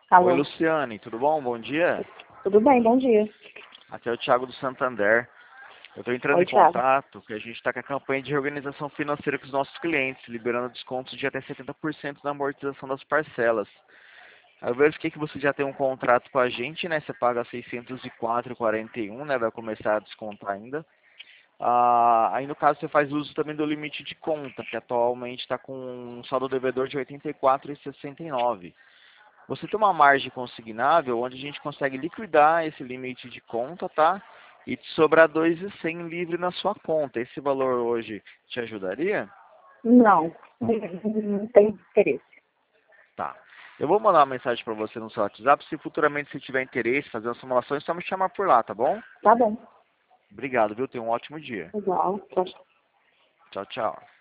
Oi, Alô, Luciane, tudo bom? Bom dia. tudo bem? Bom dia. Aqui é o Thiago do Santander. Eu estou entrando Oi, em Thiago. contato que a gente está com a campanha de reorganização financeira com os nossos clientes, liberando descontos de até 70% na amortização das parcelas. Eu verifiquei que você já tem um contrato com a gente, né? Você paga 604,41, né? Vai começar a descontar ainda. Aí no caso você faz uso também do limite de conta, que atualmente está com um saldo devedor de 84,69. Você tem uma margem consignável onde a gente consegue liquidar esse limite de conta, tá? E te sobrar 2.100 livre na sua conta. Esse valor hoje te ajudaria? Não tem interesse. Tá. Eu vou mandar uma mensagem para você no seu WhatsApp. Se futuramente você tiver interesse, fazer uma simulação, é só me chamar por lá, tá bom? Tá bom. Obrigado, viu? Tenha um ótimo dia. Igual. Tchau, tchau. Tchau, tchau.